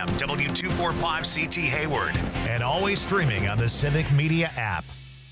AM, W245CT Hayward, and always streaming on the Civic Media app.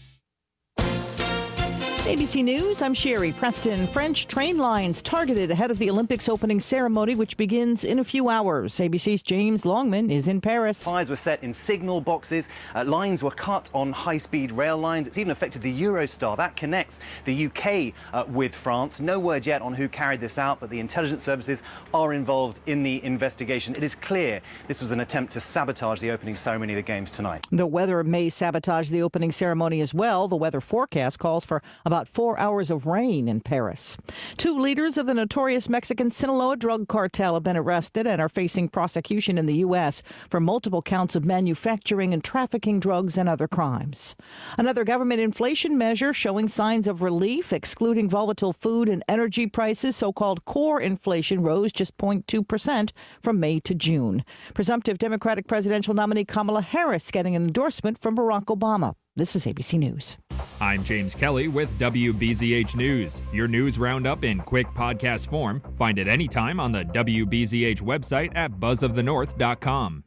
ABC News, I'm Sherry Preston. French train lines targeted ahead of the Olympics opening ceremony, which begins in a few hours. ABC's James Longman is in Paris. Fires were set in signal boxes. Lines were cut on high-speed rail lines. It's even affected the Eurostar. That connects the UK with France. No word yet on who carried this out, but the intelligence services are involved in the investigation. It is clear this was an attempt to sabotage the opening ceremony of the Games tonight. The weather may sabotage the opening ceremony as well. The weather forecast calls for about 4 hours of rain in Paris. 2 leaders of the notorious Mexican Sinaloa drug cartel have been arrested and are facing prosecution in the U.S. for multiple counts of manufacturing and trafficking drugs and other crimes. Another government inflation measure showing signs of relief, excluding volatile food and energy prices. So-called core inflation rose just 0.2% from May to June. Presumptive Democratic presidential nominee Kamala Harris getting an endorsement from Barack Obama. This is ABC News. I'm James Kelly with WBZH News. Your news roundup in quick podcast form. Find it anytime on the WBZH website at buzzofthenorth.com.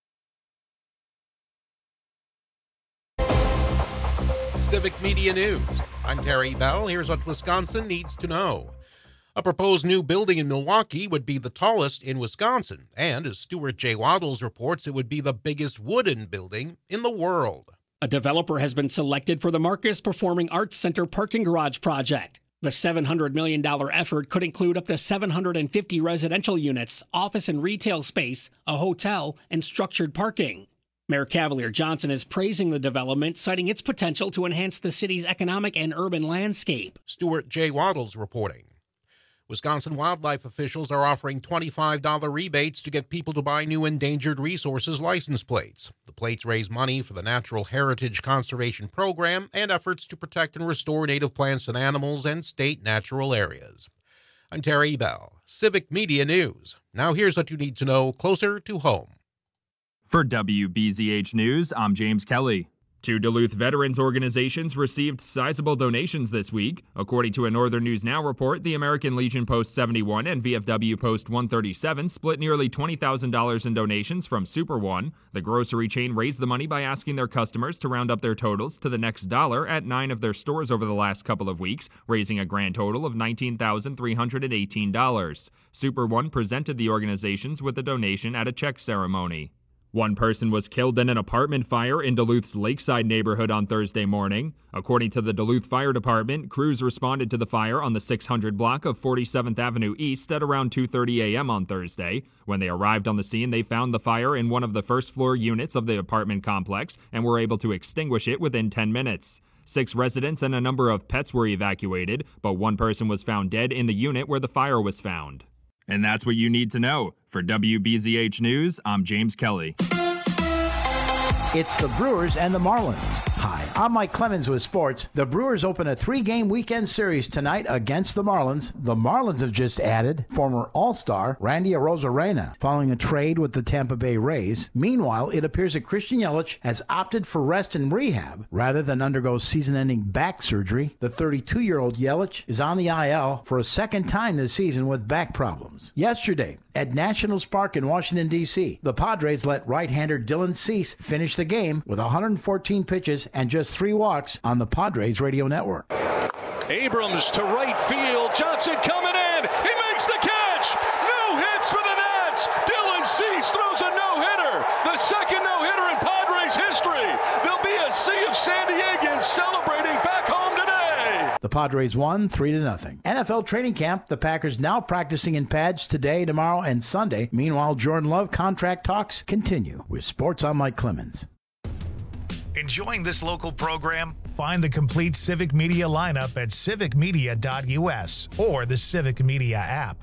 Civic Media News. I'm Terry Bell. Here's what Wisconsin needs to know. A proposed new building in Milwaukee would be the tallest in Wisconsin, and as Stuart J. Waddles reports, it would be the biggest wooden building in the world. A developer has been selected for the Marcus Performing Arts Center parking garage project. The $700 million effort could include up to 750 residential units, office and retail space, a hotel, and structured parking. Mayor Cavalier Johnson is praising the development, citing its potential to enhance the city's economic and urban landscape. Stuart J. Waddles reporting. Wisconsin wildlife officials are offering $25 rebates to get people to buy new endangered resources license plates. The plates raise money for the Natural Heritage Conservation Program and efforts to protect and restore native plants and animals and state natural areas. I'm Terry Bell, Civic Media News. Now here's what you need to know closer to home. For WBZH News, I'm James Kelly. 2 Duluth veterans organizations received sizable donations this week. According to a Northern News Now report, the American Legion Post 71 and VFW Post 137 split nearly $20,000 in donations from Super One. The grocery chain raised the money by asking their customers to round up their totals to the next dollar at 9 of their stores over the last couple of weeks, raising a grand total of $19,318. Super One presented the organizations with the donation at a check ceremony. 1 person was killed in an apartment fire in Duluth's Lakeside neighborhood on Thursday morning. According to the Duluth Fire Department, crews responded to the fire on the 600 block of 47th Avenue East at around 2:30 a.m. on Thursday. When they arrived on the scene, they found the fire in one of the first-floor units of the apartment complex and were able to extinguish it within 10 minutes. 6 residents and a number of pets were evacuated, but 1 person was found dead in the unit where the fire was found. And that's what you need to know. For WBZH News, I'm James Kelly. It's the Brewers and the Marlins. Hi, I'm Mike Clemens with sports. The Brewers open a 3-game weekend series tonight against the Marlins. The Marlins have just added former All-Star Randy Arozarena following a trade with the Tampa Bay Rays. Meanwhile, it appears that Christian Yelich has opted for rest and rehab rather than undergo season-ending back surgery. The 32-year-old Yelich is on the IL for a second time this season with back problems. Yesterday, at Nationals Park in Washington, D.C., the Padres let right-hander Dylan Cease finish the game with 114 pitches and just 3 walks on the Padres radio network. Abrams to right field. Johnson coming in. He makes the catch. No hits for the Nats. Dylan Cease throws a no-hitter. The second no-hitter in Padres history. There'll be a sea of San Diegans celebrating back home today. The Padres won 3-0. NFL training camp. The Packers now practicing in pads today, tomorrow, and Sunday. Meanwhile, Jordan Love contract talks continue. With sports, I'm Mike Clemens. Enjoying this local program? Find the complete Civic Media lineup at civicmedia.us or the Civic Media app.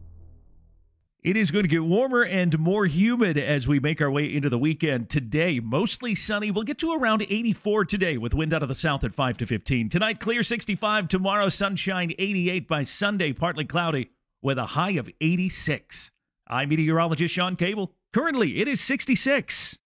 It is going to get warmer and more humid as we make our way into the weekend today. Mostly sunny. We'll get to around 84 today with wind out of the south at 5 to 15. Tonight, clear 65. Tomorrow, sunshine 88. By Sunday, partly cloudy with a high of 86. I'm meteorologist Sean Cable. Currently, it is 66.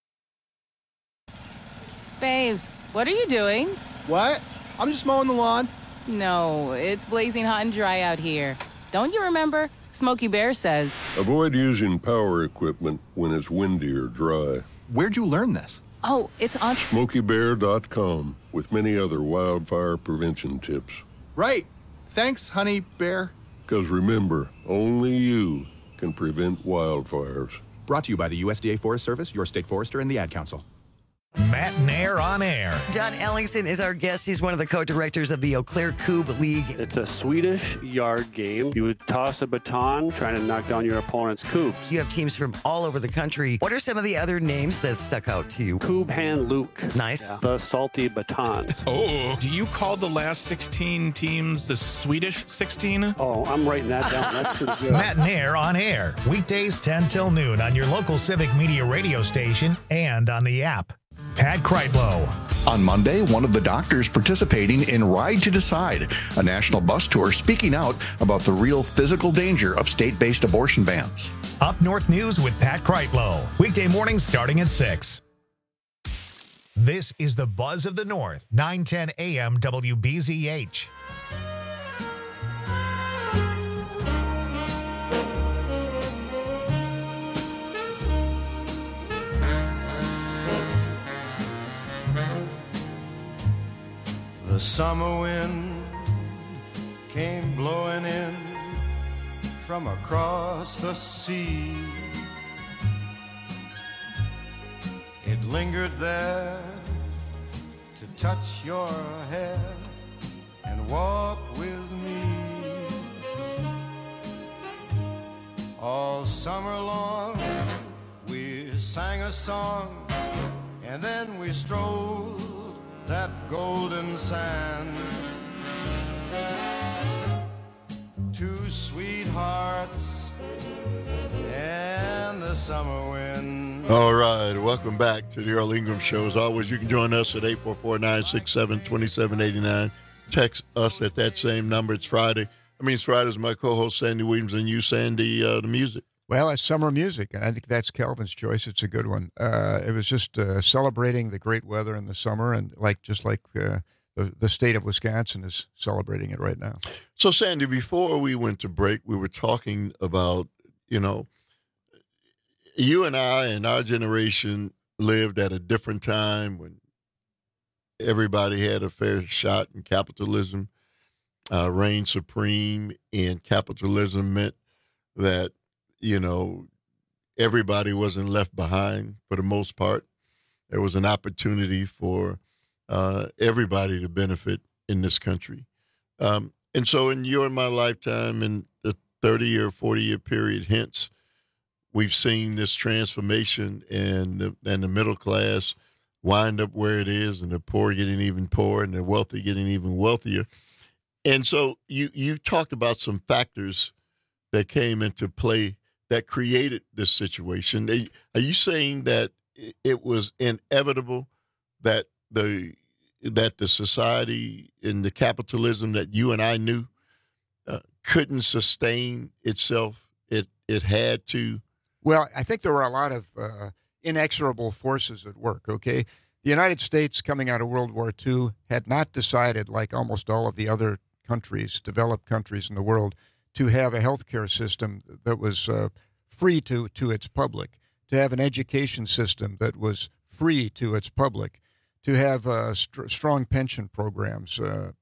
Babes, what are you doing? What? I'm just mowing the lawn. No, it's blazing hot and dry out here. Don't you remember? Smokey Bear says, avoid using power equipment when it's windy or dry. Where'd you learn this? oh, it's on... SmokeyBear.com with many other wildfire prevention tips. Right. Thanks, Honey Bear. Because remember, only you can prevent wildfires. Brought to you by the USDA Forest Service, your state forester, and the Ad Council. Matt Nair on air. John Ellingson is our guest. He's one of the co-directors of the Eau Claire Coupe League. It's a Swedish yard game. You would toss a baton trying to knock down your opponent's coops. You have teams from all over the country. What are some of the other names that stuck out to you? Coob Hand Luke. Nice. Yeah. The salty batons. Oh, do you call the last 16 teams the Swedish 16? Oh, I'm writing that down. That's pretty good. Matt Nair on air. Weekdays 10 till noon on your local Civic Media radio station and on the app. Pat Kreitlow. On Monday, one of the doctors participating in Ride to Decide, a national bus tour speaking out about the real physical danger of state-based abortion bans. Up North News with Pat Kreitlow. Weekday mornings starting at 6. This is the Buzz of the North, 910 AM WBZH. The summer wind came blowing in from across the sea. It lingered there to touch your hair and walk with me. All summer long we sang a song and then we strolled that golden sand. Two sweethearts and the summer wind. All right, welcome back to the Earl Ingram Show. As always, you can join us at 844-967-2789. Text us at that same number. It's Friday. It's Friday's my co-host Sandy Williams and you, Sandy, the music. Well, it's summer music, and I think that's Calvin's choice. It's a good one. It was just celebrating the great weather in the summer, and just like the state of Wisconsin is celebrating it right now. So, Sandy, before we went to break, we were talking about, you and I and our generation lived at a different time when everybody had a fair shot and capitalism reigned supreme, and capitalism meant that everybody wasn't left behind for the most part. There was an opportunity for everybody to benefit in this country. And so in your and my lifetime, in the 30 or 40-year period hence, we've seen this transformation and the middle class wind up where it is, and the poor getting even poorer and the wealthy getting even wealthier. And so you talked about some factors that came into play that created this situation. Are you saying that it was inevitable that the society and the capitalism that you and I knew couldn't sustain itself? It had to. Well, I think there were a lot of inexorable forces at work. Okay, the United States, coming out of World War II, had not decided, like almost all of the other countries, developed countries in the world, to have a healthcare system that was free to its public, to have an education system that was free to its public, to have strong pension programs.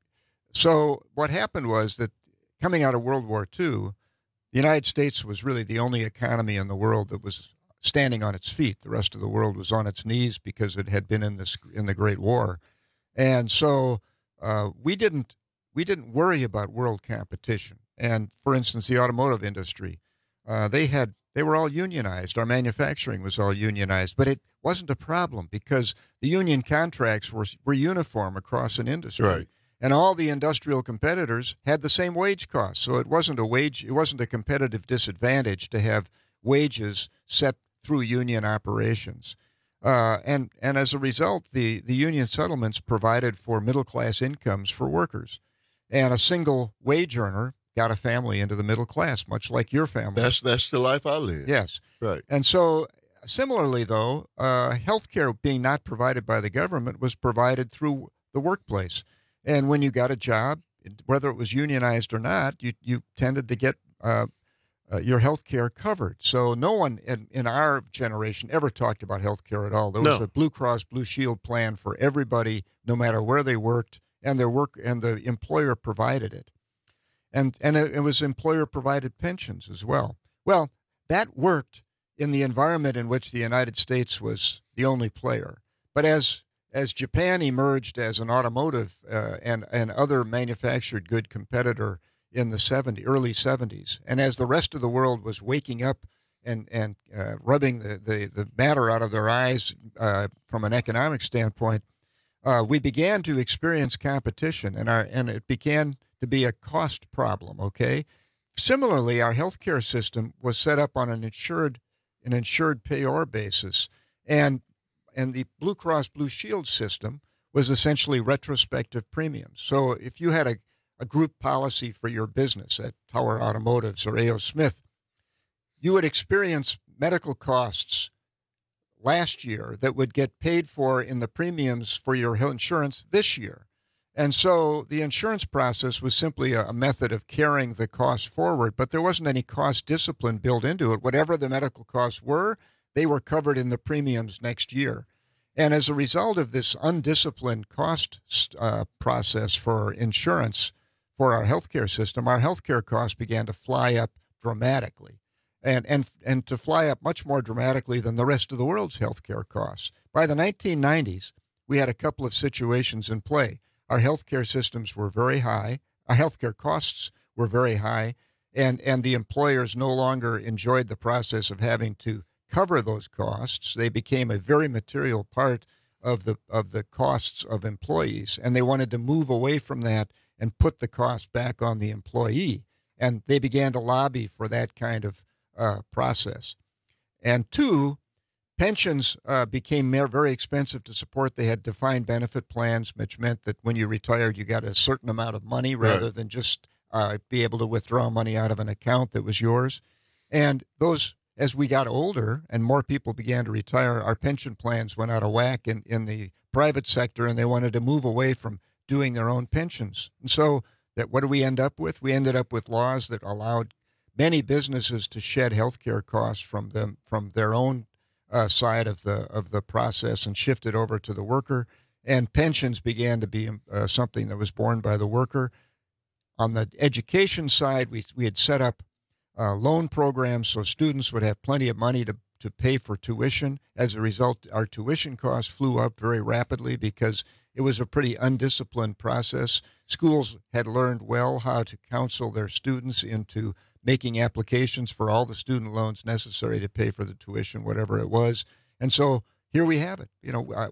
So what happened was that coming out of World War II, the United States was really the only economy in the world that was standing on its feet. The rest of the world was on its knees because it had been in the Great War. And so we didn't worry about world competition. And for instance, the automotive industry, they were all unionized. Our manufacturing was all unionized, but it wasn't a problem because the union contracts were uniform across an industry. Right. And all the industrial competitors had the same wage costs. So it wasn't a competitive disadvantage to have wages set through union operations. And as a result, the union settlements provided for middle-class incomes for workers. And a single wage earner got a family into the middle class, much like your family. That's the life I live. Yes. Right. And so similarly, though, health care being not provided by the government was provided through the workplace. And when you got a job, whether it was unionized or not, you tended to get your health care covered. So no one in our generation ever talked about health care at all. There was a Blue Cross Blue Shield plan for everybody, no matter where they worked, and the employer provided it. And it was employer provided pensions as well. Well, that worked in the environment in which the United States was the only player. But as Japan emerged as an automotive and other manufactured good competitor in the early 70s, and as the rest of the world was waking up and rubbing the matter out of their eyes from an economic standpoint, we began to experience competition, and it began to be a cost problem. Okay, similarly, our healthcare system was set up on an insured payor basis, and the Blue Cross Blue Shield system was essentially retrospective premiums. So if you had a group policy for your business at Tower Automotives or A.O. Smith, you would experience medical costs last year that would get paid for in the premiums for your insurance this year. And so the insurance process was simply a method of carrying the costs forward, but there wasn't any cost discipline built into it. Whatever the medical costs were, they were covered in the premiums next year. And as a result of this undisciplined cost process for insurance for our healthcare system, our healthcare costs began to fly up dramatically, and to fly up much more dramatically than the rest of the world's healthcare costs. By the 1990s, we had a couple of situations in play. Our healthcare systems were very high. Our healthcare costs were very high, and the employers no longer enjoyed the process of having to cover those costs. They became a very material part of the costs of employees, and they wanted to move away from that and put the cost back on the employee. And they began to lobby for that kind of process. And two, pensions became very expensive to support. They had defined benefit plans, which meant that when you retired, you got a certain amount of money rather than just be able to withdraw money out of an account that was yours. And those, as we got older and more people began to retire, our pension plans went out of whack in the private sector, and they wanted to move away from doing their own pensions. And so what do we end up with? We ended up with laws that allowed many businesses to shed healthcare costs from their own side of the process and shift it over to the worker. And pensions began to be something that was borne by the worker. On the education side, we had set up loan programs so students would have plenty of money to pay for tuition. As a result, our tuition costs flew up very rapidly because it was a pretty undisciplined process. Schools had learned well how to counsel their students into making applications for all the student loans necessary to pay for the tuition, whatever it was. And so here we have it.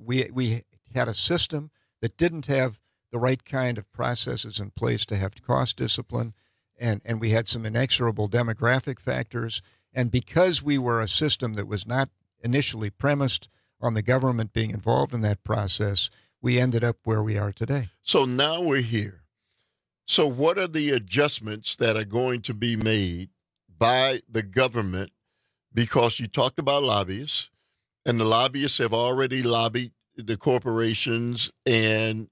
We had a system that didn't have the right kind of processes in place to have cost discipline, and we had some inexorable demographic factors. And because we were a system that was not initially premised on the government being involved in that process, we ended up where we are today. So now we're here. So what are the adjustments that are going to be made by the government? Because you talked about lobbyists, and the lobbyists have already lobbied the corporations lobbied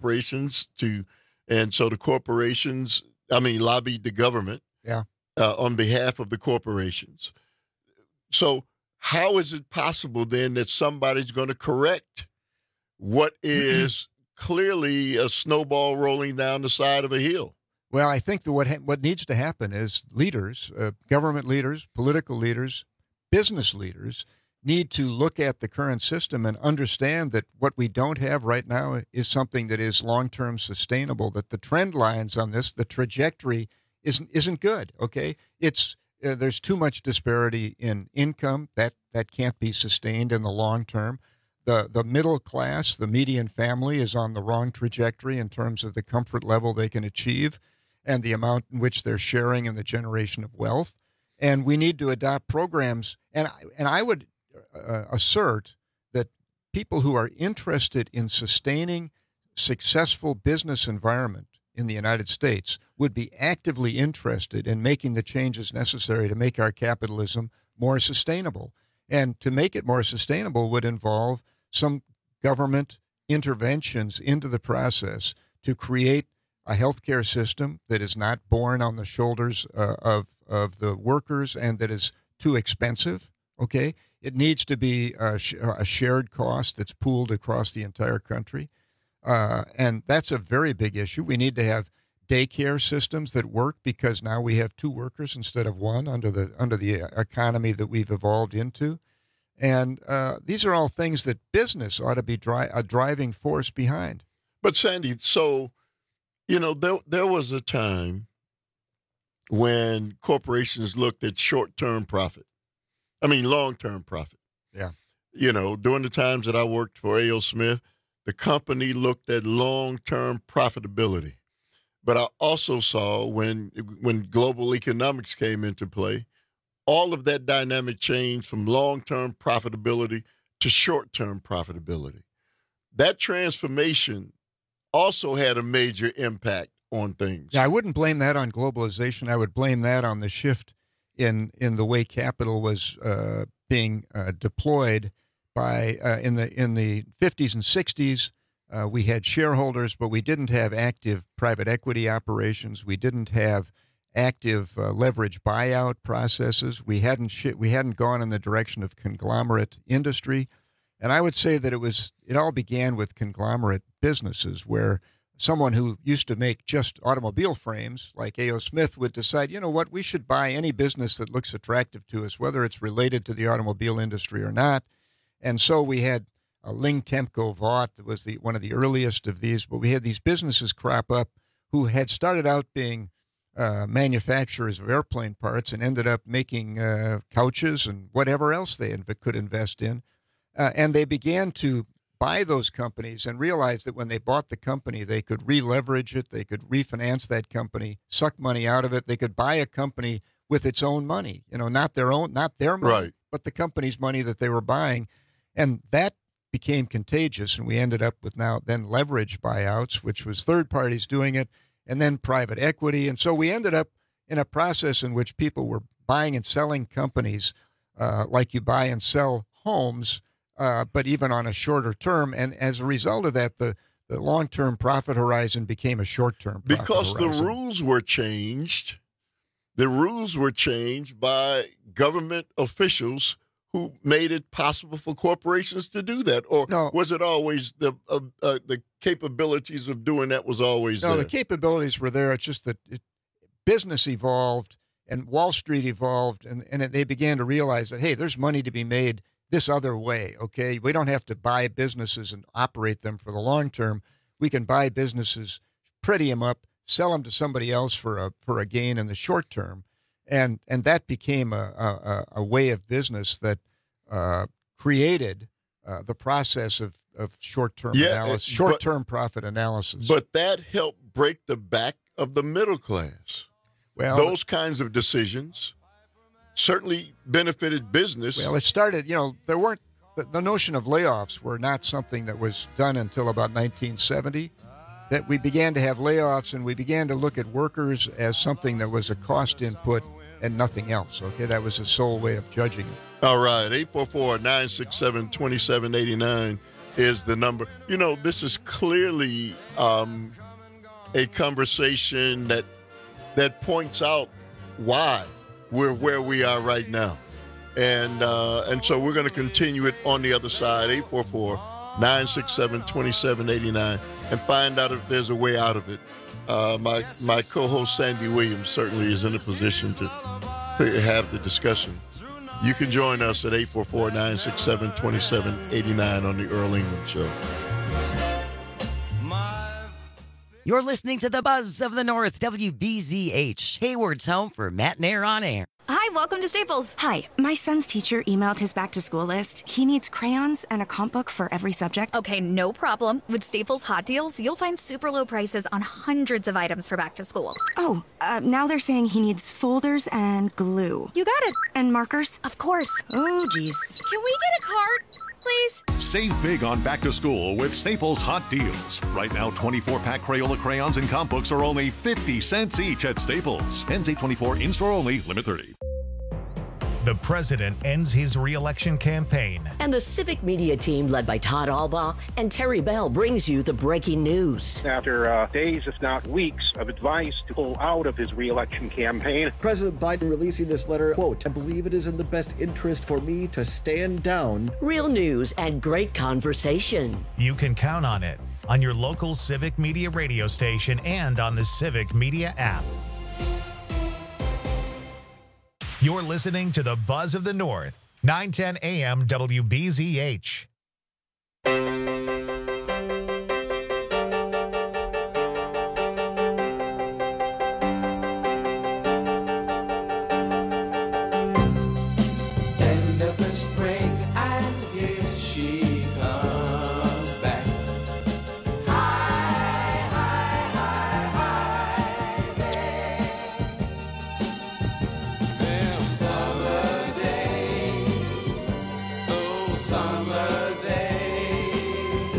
the government on behalf of the corporations. So how is it possible then that somebody's going to correct what is clearly a snowball rolling down the side of a hill? Well, I think that what needs to happen is leaders, government leaders, political leaders, business leaders, need to look at the current system and understand that what we don't have right now is something that is long-term sustainable, that the trend lines on this, the trajectory isn't good, okay? There's too much disparity in income that can't be sustained in the long term. The middle class, the median family is on the wrong trajectory in terms of the comfort level they can achieve and the amount in which they're sharing in the generation of wealth. And we need to adopt programs. And I would assert that people who are interested in sustaining successful business environment in the United States would be actively interested in making the changes necessary to make our capitalism more sustainable. And to make it more sustainable would involve some government interventions into the process to create a healthcare system that is not borne on the shoulders of the workers and that is too expensive. Okay, it needs to be a shared cost that's pooled across the entire country, and that's a very big issue. We need to have daycare systems that work because now we have 2 workers instead of 1 under the economy that we've evolved into, and these are all things that business ought to be a driving force behind. But Sandy, so there was a time when corporations looked at short-term profit. I mean, long-term profit. Yeah. During the times that I worked for A.O. Smith, the company looked at long-term profitability. But I also saw when global economics came into play, all of that dynamic changed from long-term profitability to short-term profitability. That transformation also had a major impact on things. Yeah, I wouldn't blame that on globalization. I would blame that on the shift in the way capital was being deployed by in the 50s and 60s. We had shareholders, but we didn't have active private equity operations. We didn't have active leverage buyout processes. We hadn't gone in the direction of conglomerate industry. And I would say that it all began with conglomerate businesses where someone who used to make just automobile frames, like A.O. Smith, would decide, you know what, we should buy any business that looks attractive to us, whether it's related to the automobile industry or not. And so we had Ling Temco Vought was one of the earliest of these, but we had these businesses crop up who had started out being manufacturers of airplane parts and ended up making couches and whatever else they could invest in. And they began to buy those companies and realized that when they bought the company, they could re-leverage it, they could refinance that company, suck money out of it. They could buy a company with its own money, not their money, right, but the company's money that they were buying. And that became contagious, and we ended up with then leverage buyouts, which was third parties doing it, and then private equity. And so we ended up in a process in which people were buying and selling companies like you buy and sell homes, but even on a shorter term. And as a result of that, the long-term profit horizon became a short-term profit because horizon. The rules were changed. The rules were changed by government officials who made it possible for corporations to do that? Or was it always the capabilities of doing that was always there? No, the capabilities were there. It's just that business evolved and Wall Street evolved, and they began to realize that, hey, there's money to be made this other way, okay? We don't have to buy businesses and operate them for the long term. We can buy businesses, pretty them up, sell them to somebody else for a gain in the short term. And that became a way of business that created the process of short-term analysis, short-term profit analysis. But that helped break the back of the middle class. Well, those kinds of decisions certainly benefited business. Well, it started, there weren't, the notion of layoffs were not something that was done until about 1970. That we began to have layoffs and we began to look at workers as something that was a cost input and nothing else. Okay, that was the sole way of judging it. All right, 844-967-2789 is the number. This is clearly a conversation that points out why we're where we are right now. And so we're going to continue it on the other side, 844-967-2789, and find out if there's a way out of it. My co-host Sandy Williams certainly is in a position to have the discussion. You can join us at 844-967-2789 on the Earl England Show. You're listening to the Buzz of the North, WBZH, Hayward's home for Matt Nair on air. Hi, welcome to Staples. Hi, my son's teacher emailed his back-to-school list. He needs crayons and a comp book for every subject. Okay, no problem. With Staples Hot Deals, you'll find super low prices on hundreds of items for back to school. Oh, now they're saying he needs folders and glue. You got it. And markers? Of course. Oh, geez. Can we get a card, please? Save big on back to school with Staples Hot Deals. Right now, 24-pack Crayola crayons and comp books are only 50 cents each at Staples. Ends 8/24, in-store only, limit 30. The president ends his re-election campaign. And the Civic Media team, led by Todd Albaugh and Terry Bell, brings you the breaking news. After days, if not weeks, of advice to pull out of his re-election campaign. President Biden releasing this letter, quote, "I believe it is in the best interest for me to stand down." Real news and great conversation. You can count on it on your local Civic Media radio station and on the Civic Media app. You're listening to the Buzz of the North, 910 AM WBZH. End of the spring, and here she comes back. Hi, hi, hi, hi there. Them summer days, those summer days.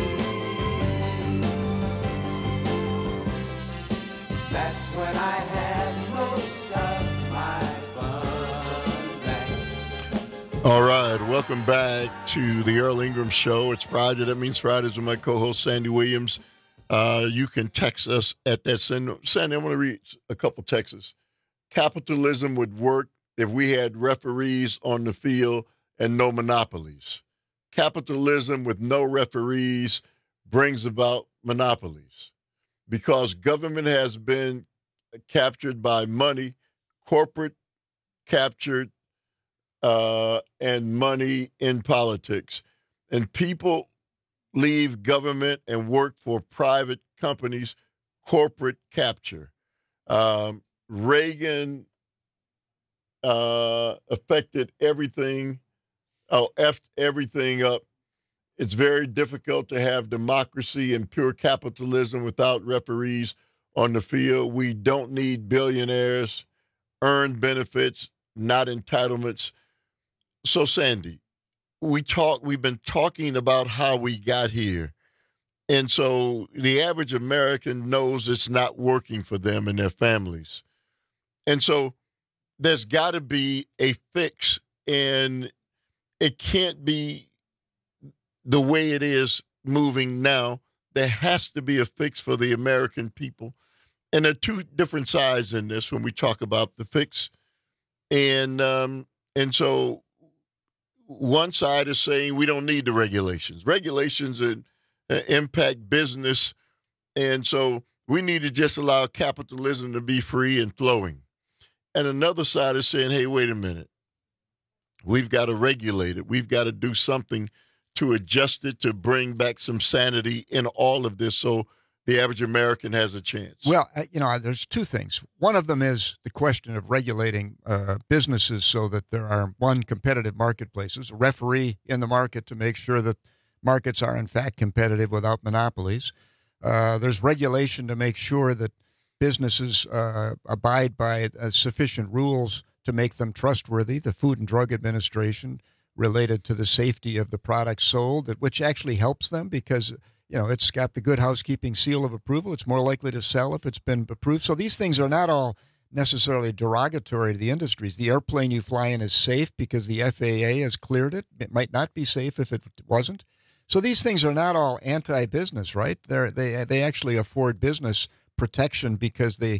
That's when I had most of my fun back. All right, welcome back to the Earl Ingram Show. It's Friday. That means Fridays with my co-host, Sandy Williams. You can text us at that. Sandy, I want to read a couple texts. Capitalism would work if we had referees on the field and no monopolies. Capitalism with no referees brings about monopolies because government has been captured by money, corporate captured, and money in politics. And people leave government and work for private companies, corporate capture. Reagan affected everything, effed everything up. It's very difficult to have democracy and pure capitalism without referees on the field. We don't need billionaires, earned benefits, not entitlements. So, Sandy, we've been talking about how we got here. And so the average American knows it's not working for them and their families. And so there's got to be a fix, and it can't be the way it is moving now. There has to be a fix for the American people. And there are two different sides in this when we talk about the fix. And so one side is saying we don't need the regulations. Regulations impact business, and so we need to just allow capitalism to be free and flowing. And another side is saying, hey, wait a minute. We've got to regulate it. We've got to do something to adjust it, to bring back some sanity in all of this so the average American has a chance. Well, there's two things. One of them is the question of regulating businesses so that there are, one, competitive marketplaces, a referee in the market to make sure that markets are, in fact, competitive without monopolies. There's regulation to make sure that businesses abide by sufficient rules to make them trustworthy. The Food and Drug Administration, related to the safety of the products sold, which actually helps them because it's got the Good Housekeeping seal of approval. It's more likely to sell if it's been approved. So these things are not all necessarily derogatory to the industries. The airplane you fly in is safe because the FAA has cleared it. It might not be safe if it wasn't. So these things are not all anti-business, right? They actually afford business protection because they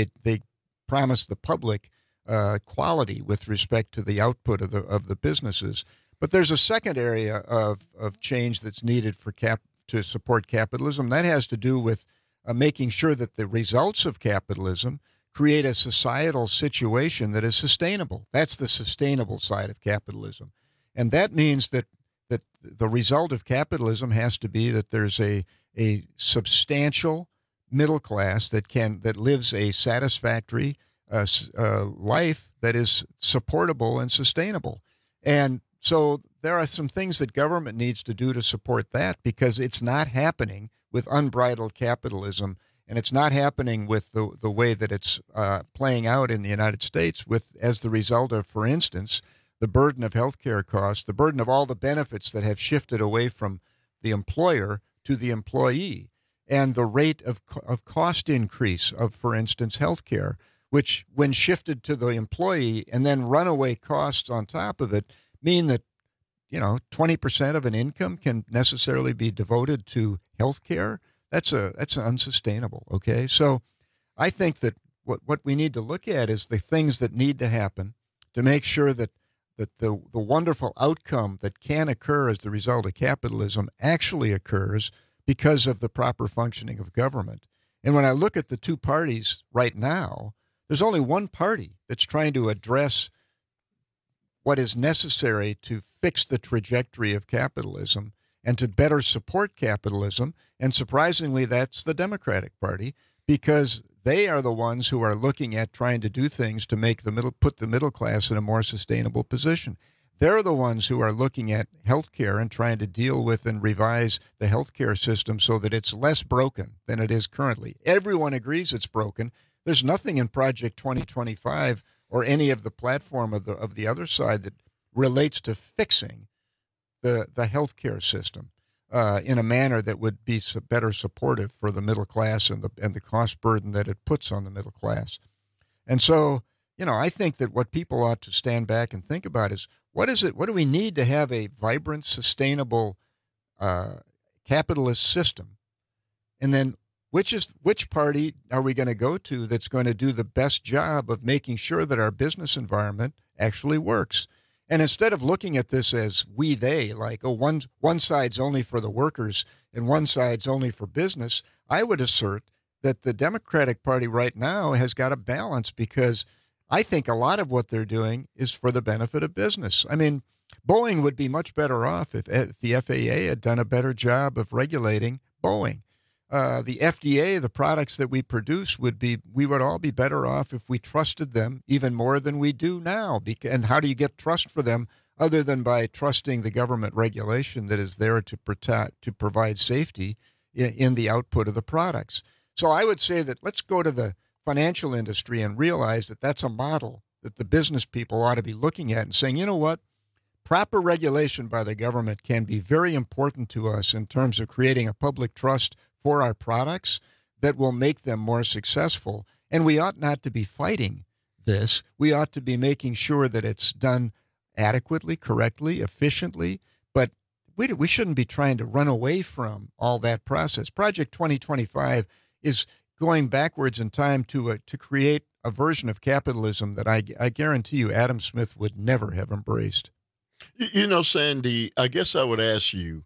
promise the public quality with respect to the output of the businesses. But there's a second area of change that's needed to support capitalism. That has to do with making sure that the results of capitalism create a societal situation that is sustainable. That's the sustainable side of capitalism. And that means that the result of capitalism has to be that there's a substantial middle class that lives a satisfactory life that is supportable and sustainable. And so there are some things that government needs to do to support that because it's not happening with unbridled capitalism, and it's not happening with the way that it's playing out in the United States as the result of, for instance, the burden of healthcare costs, the burden of all the benefits that have shifted away from the employer to the employee, and the rate of cost increase of, for instance, healthcare. which when shifted to the employee and then runaway costs on top of it mean that, 20% of an income can necessarily be devoted to health care. That's unsustainable. Okay. So I think that what we need to look at is the things that need to happen to make sure that the wonderful outcome that can occur as the result of capitalism actually occurs because of the proper functioning of government. And when I look at the two parties right now, there's only one party that's trying to address what is necessary to fix the trajectory of capitalism and to better support capitalism. And surprisingly, that's the Democratic Party, because they are the ones who are looking at trying to do things to put the middle class in a more sustainable position. They're the ones who are looking at healthcare and trying to deal with and revise the healthcare system so that it's less broken than it is currently. Everyone agrees it's broken. There's nothing in Project 2025 or any of the platform of the other side that relates to fixing the healthcare system in a manner that would be better supportive for the middle class and the cost burden that it puts on the middle class. And so, I think that what people ought to stand back and think about is, what do we need to have a vibrant, sustainable capitalist system? And then which party are we going to go to that's going to do the best job of making sure that our business environment actually works? And instead of looking at this as they, like, one side's only for the workers and one side's only for business, I would assert that the Democratic Party right now has got a balance, because I think a lot of what they're doing is for the benefit of business. I mean, Boeing would be much better off if the FAA had done a better job of regulating Boeing. The FDA, the products that we produce, we would all be better off if we trusted them even more than we do now. And how do you get trust for them other than by trusting the government regulation that is there to provide safety in the output of the products? So I would say that let's go to the financial industry and realize that that's a model that the business people ought to be looking at and saying, you know what? Proper regulation by the government can be very important to us in terms of creating a public trust for our products that will make them more successful. And we ought not to be fighting this. We ought to be making sure that it's done adequately, correctly, efficiently. But we shouldn't be trying to run away from all that process. Project 2025 is going backwards in time to create a version of capitalism that I guarantee you Adam Smith would never have embraced. Sandy, I guess I would ask you,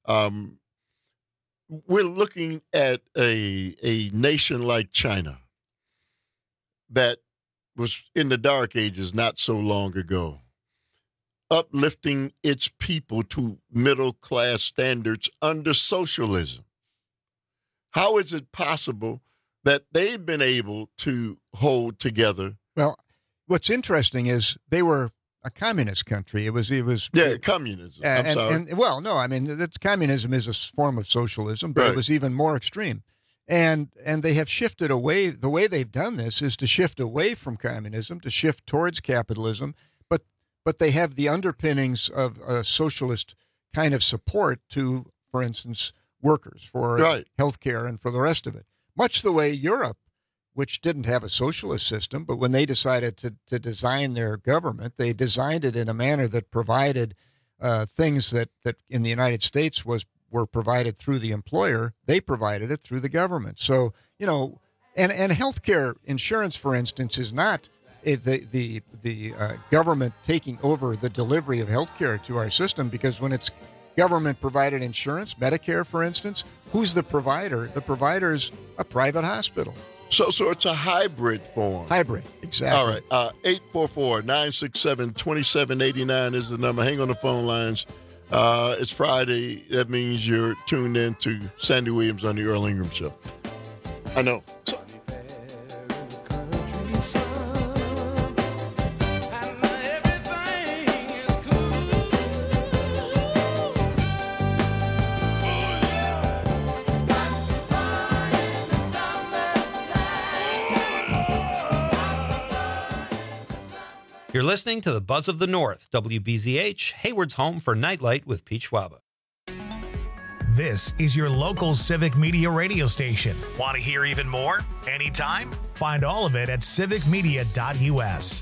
we're looking at a nation like China that was in the dark ages not so long ago, uplifting its people to middle-class standards under socialism. How is it possible that they've been able to hold together? Well, what's interesting is they were a communist country. It was communism. I'm sorry. Communism is a form of socialism, but right. It was even more extreme. And they have shifted away. The way they've done this is to shift away from communism, to shift towards capitalism, but they have the underpinnings of a socialist kind of support to, for instance, workers for right. healthcare and for the rest of it. Much the way Europe, which didn't have a socialist system, but when they decided to design their government, they designed it in a manner that provided things that in the United States were provided through the employer. They provided it through the government. So, and healthcare insurance, for instance, is not the government taking over the delivery of healthcare to our system, because when it's government-provided insurance, Medicare, for instance, who's the provider? The provider's a private hospital. So it's a hybrid form. Hybrid, exactly. All right. 844-967-2789 is the number. Hang on the phone lines. It's Friday. That means you're tuned in to Sandy Williams on the Earl Ingram Show. I know. You're listening to the Buzz of the North, WBZH, Hayward's home for Nightlight with Pete Schwaba. This is your local civic media radio station. Want to hear even more? Anytime? Find all of it at civicmedia.us.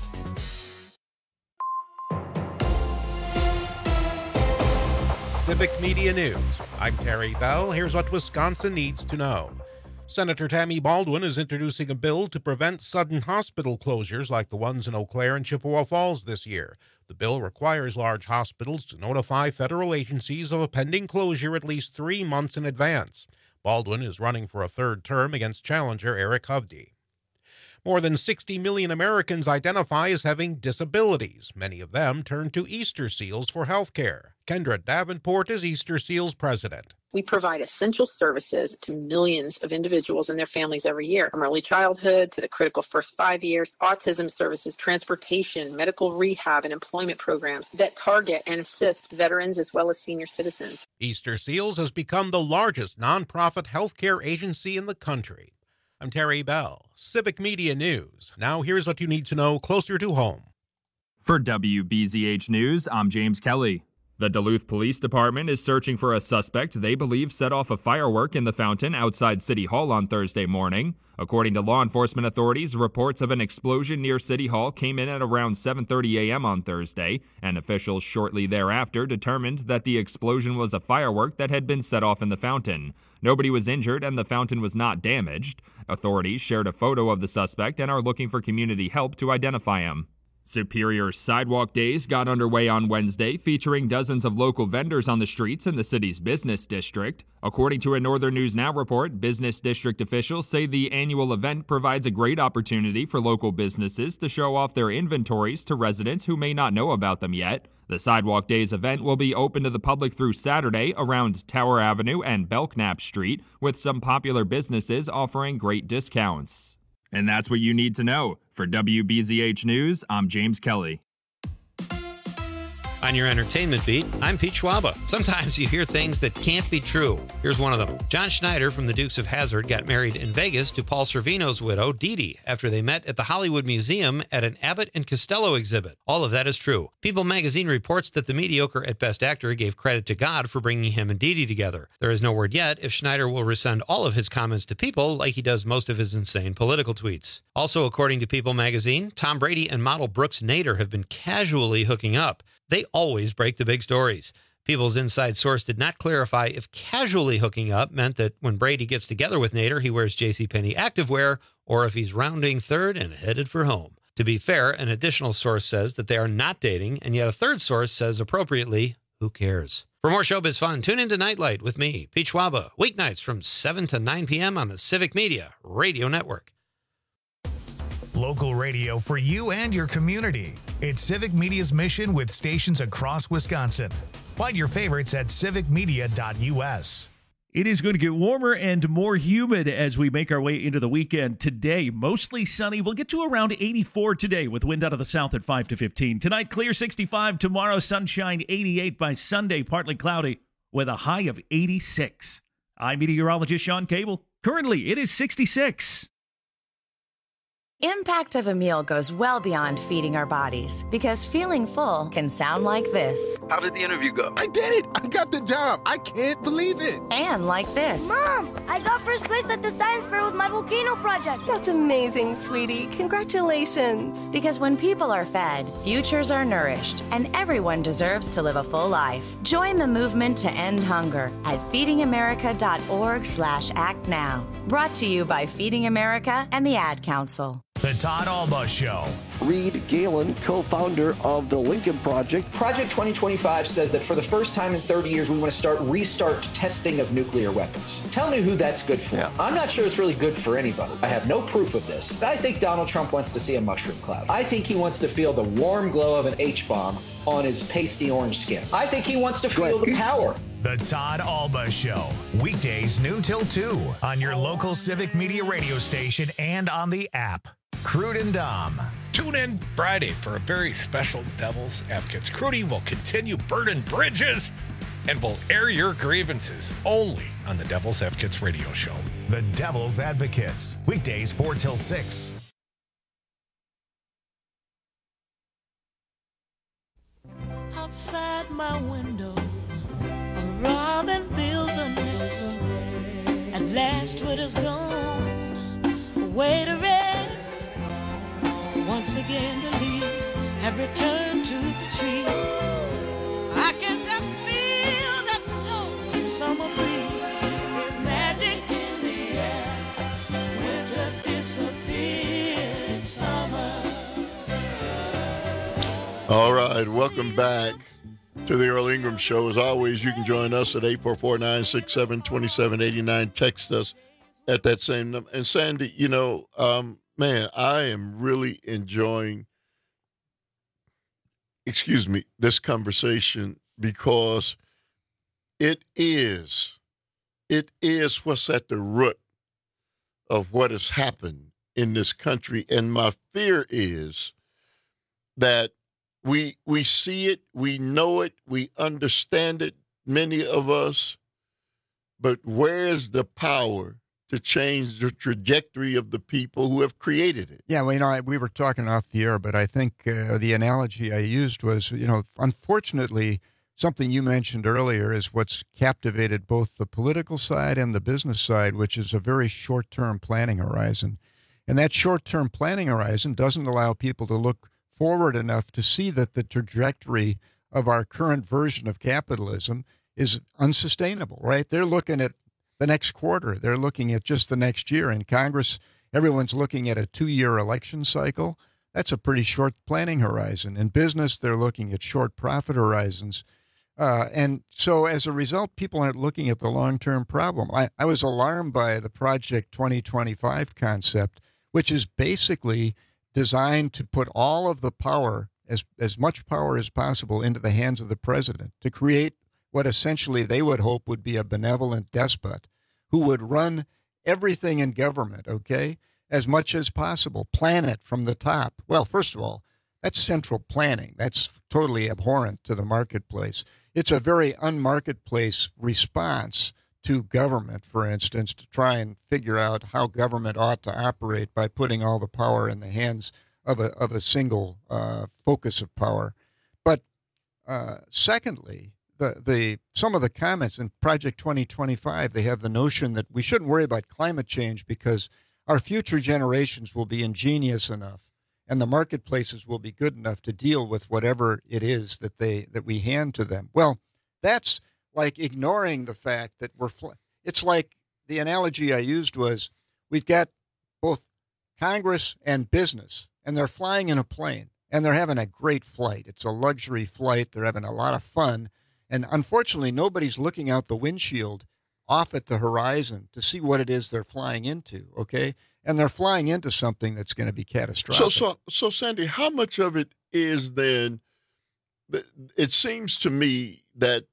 Civic Media News. I'm Terry Bell. Here's what Wisconsin needs to know. Senator Tammy Baldwin is introducing a bill to prevent sudden hospital closures like the ones in Eau Claire and Chippewa Falls this year. The bill requires large hospitals to notify federal agencies of a pending closure at least 3 months in advance. Baldwin is running for a third term against challenger Eric Hovde. More than 60 million Americans identify as having disabilities. Many of them turn to Easter Seals for health care. Kendra Davenport is Easter Seals president. We provide essential services to millions of individuals and their families every year, from early childhood to the critical first 5 years, autism services, transportation, medical rehab, and employment programs that target and assist veterans as well as senior citizens. Easter Seals has become the largest nonprofit healthcare agency in the country. I'm Terry Bell, Civic Media News. Now here's what you need to know closer to home. For WBZH News, I'm James Kelly. The Duluth Police Department is searching for a suspect they believe set off a firework in the fountain outside City Hall on Thursday morning. According to law enforcement authorities, reports of an explosion near City Hall came in at around 7:30 a.m. on Thursday, and officials shortly thereafter determined that the explosion was a firework that had been set off in the fountain. Nobody was injured and the fountain was not damaged. Authorities shared a photo of the suspect and are looking for community help to identify him. Superior's Sidewalk Days got underway on Wednesday, featuring dozens of local vendors on the streets in the city's business district. According to a Northern News Now report, business district officials say the annual event provides a great opportunity for local businesses to show off their inventories to residents who may not know about them yet. The Sidewalk Days event will be open to the public through Saturday around Tower Avenue and Belknap Street, with some popular businesses offering great discounts. And that's what you need to know. For WBZH News, I'm James Kelly. On your entertainment beat, I'm Pete Schwaba. Sometimes you hear things that can't be true. Here's one of them. John Schneider from the Dukes of Hazzard got married in Vegas to Paul Sorvino's widow, Dee Dee, after they met at the Hollywood Museum at an Abbott and Costello exhibit. All of that is true. People magazine reports that the mediocre at Best Actor gave credit to God for bringing him and Dee Dee together. There is no word yet if Schneider will resend all of his comments to People like he does most of his insane political tweets. Also, according to People magazine, Tom Brady and model Brooks Nader have been casually hooking up. They always break the big stories. People's inside source did not clarify if casually hooking up meant that when Brady gets together with Nader, he wears JCPenney activewear, or if he's rounding third and headed for home. To be fair, an additional source says that they are not dating, and yet a third source says appropriately, who cares? For more showbiz fun, tune into Nightlight with me, Pete Schwaba, weeknights from 7 to 9 p.m. on the Civic Media Radio Network. Local radio for you and your community. It's Civic Media's mission with stations across Wisconsin. Find your favorites at civicmedia.us. It is going to get warmer and more humid as we make our way into the weekend. Today, mostly sunny. We'll get to around 84 today with wind out of the south at 5 to 15. Tonight, clear 65. Tomorrow, sunshine 88. By Sunday, partly cloudy with a high of 86. I'm meteorologist Sean Cable. Currently, it is 66. Impact of a meal goes well beyond feeding our bodies, because feeling full can sound like this. How did the interview go? I did it! I got the job! I can't believe it! And like this. Mom, I got first place at the science fair with my volcano project. That's amazing, sweetie. Congratulations. Because when people are fed, futures are nourished, and everyone deserves to live a full life. Join the movement to end hunger at feedingamerica.org/act now. Brought to you by Feeding America and the Ad Council. The Todd Alba Show. Reed Galen, co-founder of the Lincoln Project. Project 2025 says that for the first time in 30 years, we want to restart testing of nuclear weapons. Tell me who that's good for. Yeah. I'm not sure it's really good for anybody. I have no proof of this. I think Donald Trump wants to see a mushroom cloud. I think he wants to feel the warm glow of an H-bomb on his pasty orange skin. I think he wants to feel the power. The Todd Alba Show. Weekdays noon till 2 on your local Civic Media radio station and on the app. Crude and Dom. Tune in Friday for a very special Devil's Advocates. Crudy will continue burning bridges and will air your grievances only on the Devil's Advocates radio show. The Devil's Advocates. Weekdays 4 till 6. Outside my window, a robin builds a nest. At last, winter's gone, away to rest. once again the leaves have returned to the trees. I can just feel that soft summer breeze. There's magic in the air. Winter's disappeared. It's summer. All right, welcome back to the Earl Ingram Show. As always, you can join us at 844-967-2789. Text us at that same number. And Sandy, man, I am really enjoying, this conversation because it is what's at the root of what has happened in this country. And my fear is that we see it, we know it, we understand it, many of us, but where's the power to change the trajectory of the people who have created it? Yeah, well, we were talking off the air, but I think the analogy I used was, unfortunately, something you mentioned earlier is what's captivated both the political side and the business side, which is a very short-term planning horizon. And that short-term planning horizon doesn't allow people to look forward enough to see that the trajectory of our current version of capitalism is unsustainable, right? They're looking at the next quarter. They're looking at just the next year. In Congress, everyone's looking at a 2-year election cycle. That's a pretty short planning horizon. In business, they're looking at short profit horizons. And so as a result, people aren't looking at the long-term problem. I was alarmed by the Project 2025 concept, which is basically designed to put all of the power, as much power as possible, into the hands of the president to create what essentially they would hope would be a benevolent despot who would run everything in government, okay, as much as possible, plan it from the top. Well, first of all, that's central planning. That's totally abhorrent to the marketplace. It's a very unmarketplace response to government, for instance, to try and figure out how government ought to operate by putting all the power in the hands of a single focus of power. But secondly, some of the comments in Project 2025, they have the notion that we shouldn't worry about climate change because our future generations will be ingenious enough and the marketplaces will be good enough to deal with whatever it is that we hand to them. Well, that's like ignoring the fact that it's like the analogy I used was we've got both Congress and business, and they're flying in a plane, and they're having a great flight. It's a luxury flight. They're having a lot of fun. And unfortunately, nobody's looking out the windshield off at the horizon to see what it is they're flying into, okay? And they're flying into something that's going to be catastrophic. So Sandy, how much of it is then, it seems to me that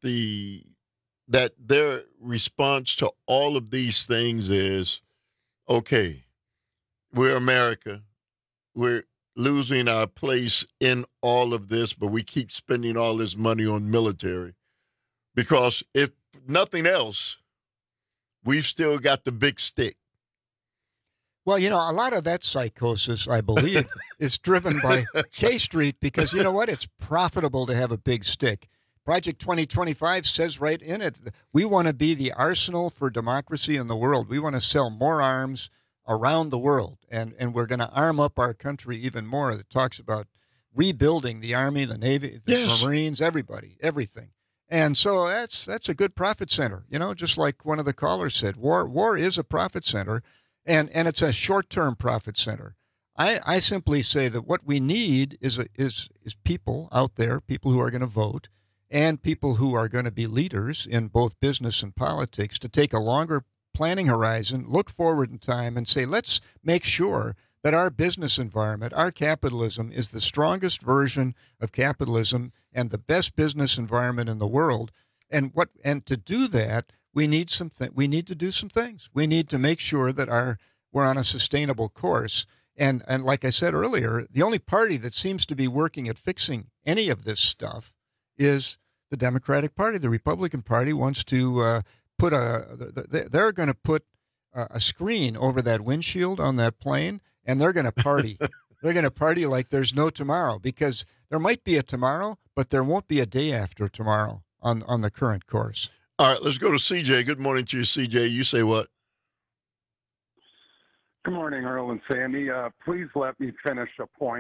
their response to all of these things is, okay, we're America. We're losing our place in all of this, but we keep spending all this money on military. Because if nothing else, we've still got the big stick. Well, a lot of that psychosis, I believe, is driven by K Street because, you know what? It's profitable to have a big stick. Project 2025 says right in it, we want to be the arsenal for democracy in the world. We want to sell more arms around the world, and we're going to arm up our country even more. It talks about rebuilding the Army, the Navy, the Marines, everybody, everything. And so that's a good profit center, just like one of the callers said. War is a profit center, and it's a short-term profit center. I simply say that what we need is people out there, people who are going to vote, and people who are going to be leaders in both business and politics to take a longer planning horizon, look forward in time, and say, let's make sure that our business environment, our capitalism, is the strongest version of capitalism and the best business environment in the world. And to do that, we need to do some things. We need to make sure that we're on a sustainable course. And like I said earlier, the only party that seems to be working at fixing any of this stuff is the Democratic Party. The Republican Party wants to they're going to put a screen over that windshield on that plane, and they're going to party. They're going to party like there's no tomorrow, because there might be a tomorrow, but there won't be a day after tomorrow on the current course. All right, let's go to CJ. Good morning to you, CJ. You say what? Good morning, Earl and Sandy. Please let me finish a point.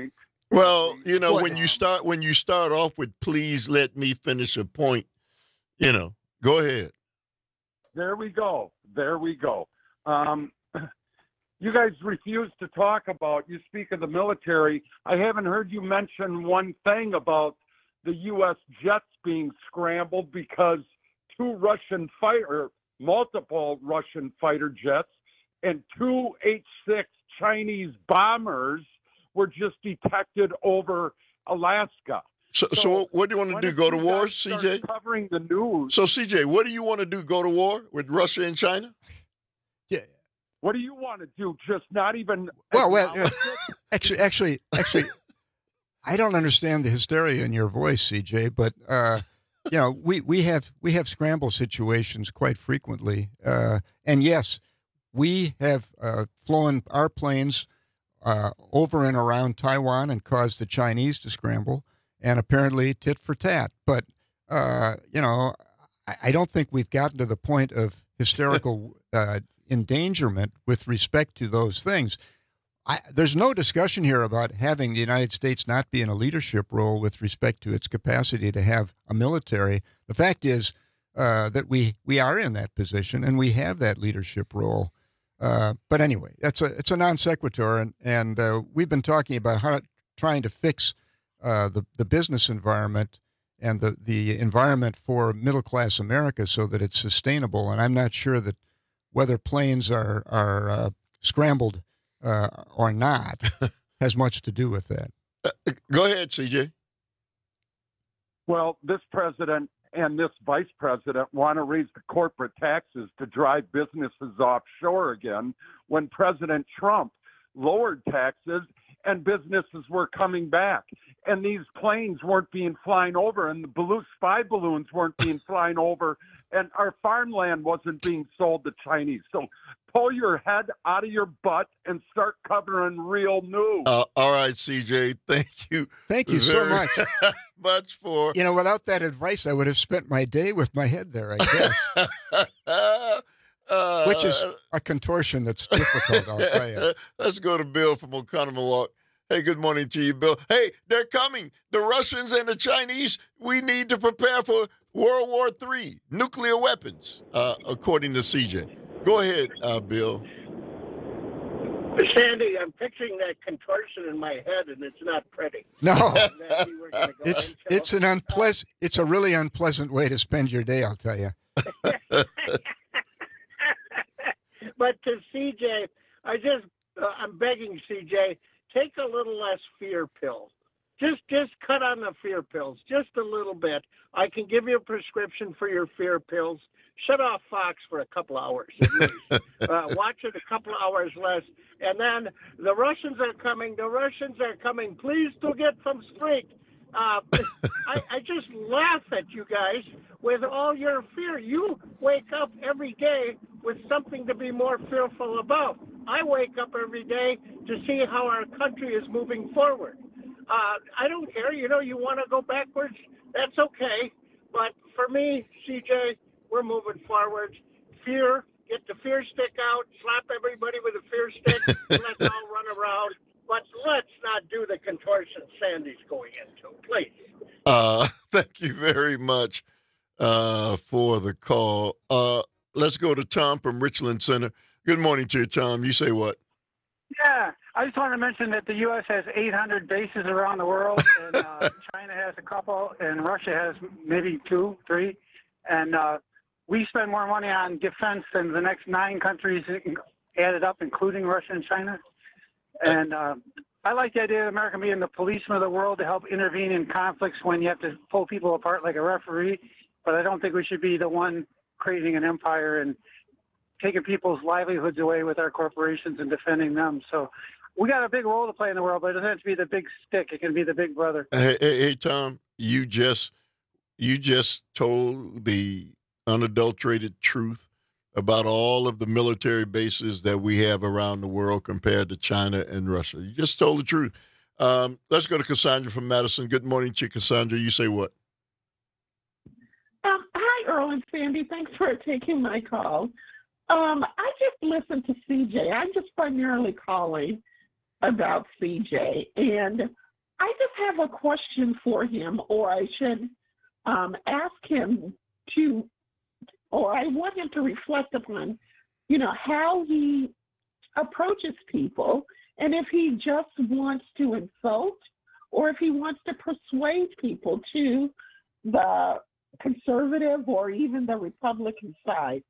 Well, when you start off with "please let me finish a point," go ahead. There we go. You guys refuse to talk about. You speak of the military. I haven't heard you mention one thing about the U.S. jets being scrambled because multiple Russian fighter jets and 2 H-6 Chinese bombers were just detected over Alaska. So what do you want to do? Go to war, CJ? Covering the news. So, CJ, what do you want to do? Go to war with Russia and China? Yeah. What do you want to do? Just not even. Well, actually, I don't understand the hysteria in your voice, CJ. But we have scramble situations quite frequently, and yes, we have flown our planes over and around Taiwan and caused the Chinese to scramble, and apparently tit for tat. But I don't think we've gotten to the point of hysterical endangerment with respect to those things. There's no discussion here about having the United States not be in a leadership role with respect to its capacity to have a military. The fact is that we are in that position and we have that leadership role. But anyway, it's a non sequitur, and we've been talking about trying to fix the business environment and the environment for middle class America so that it's sustainable. And I'm not sure that whether planes are scrambled or not has much to do with that. Go ahead, CJ. Well, this president and this vice president want to raise the corporate taxes to drive businesses offshore again when President Trump lowered taxes and businesses were coming back. And these planes weren't being flying over, and the spy balloons weren't being flying over, and our farmland wasn't being sold to Chinese. So pull your head out of your butt and start covering real news. All right, CJ. Thank you. Thank you so much. Much for. Without that advice, I would have spent my day with my head there, I guess. Which is a contortion that's difficult, I'll tell you. Let's go to Bill from Oconomowoc. Hey, good morning to you, Bill. Hey, they're coming. The Russians and the Chinese, we need to prepare for World War III, nuclear weapons, according to CJ. Go ahead, Bill. Sandy, I'm picturing that contortion in my head, and it's not pretty. No, it's a really unpleasant way to spend your day, I'll tell you. But to CJ, I'm begging CJ, take a little less fear pills. Just cut on the fear pills, just a little bit. I can give you a prescription for your fear pills. Shut off Fox for a couple hours at least. Watch it a couple hours less. And then the Russians are coming. Please to get some strength. I just laugh at you guys with all your fear. You wake up every day with something to be more fearful about. I wake up every day to see how our country is moving forward. I don't care. You want to go backwards, that's okay. But for me, CJ, we're moving forward. Fear, get the fear stick out, slap everybody with a fear stick, and let's all run around. But let's not do the contortion Sandy's going into, please. Thank you very much for the call. Let's go to Tom from Richland Center. Good morning to you, Tom. You say what? Yeah, I just want to mention that the U.S. has 800 bases around the world, and China has a couple, and Russia has maybe 2, 3. And we spend more money on defense than the next 9 countries added up, including Russia and China. And I like the idea of America being the policeman of the world to help intervene in conflicts when you have to pull people apart like a referee. But I don't think we should be the one creating an empire and taking people's livelihoods away with our corporations and defending them. So we got a big role to play in the world, but it doesn't have to be the big stick. It can be the big brother. Hey, Tom, you just told the unadulterated truth about all of the military bases that we have around the world compared to China and Russia. You just told the truth. Let's go to Cassandra from Madison. Good morning to you, Cassandra. You say what? Hi, Earl and Sandy. Thanks for taking my call. I just listened to CJ. I'm just primarily calling about CJ. And I just have a question for him, or I should ask him to, or I want him to reflect upon, how he approaches people, and if he just wants to insult, or if he wants to persuade people to the conservative or even the Republican side.